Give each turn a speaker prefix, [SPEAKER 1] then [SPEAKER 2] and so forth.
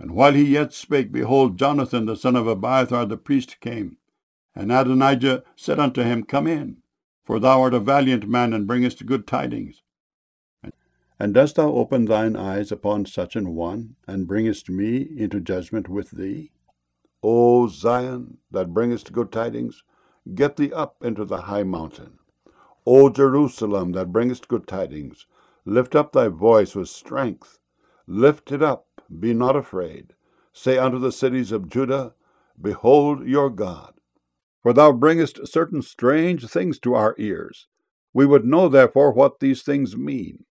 [SPEAKER 1] And while he yet spake, behold, Jonathan the son of Abiathar the priest came. And Adonijah said unto him, Come in, for thou art a valiant man, and bringest good tidings. And dost thou open thine eyes upon such an one, and bringest me into judgment with thee? O Zion, that bringest good tidings, get thee up into the high mountain. O Jerusalem, that bringest good tidings, lift up thy voice with strength. Lift it up, be not afraid. Say unto the cities of Judah, Behold your God. For thou bringest certain strange things to our ears. We would know therefore what these things mean.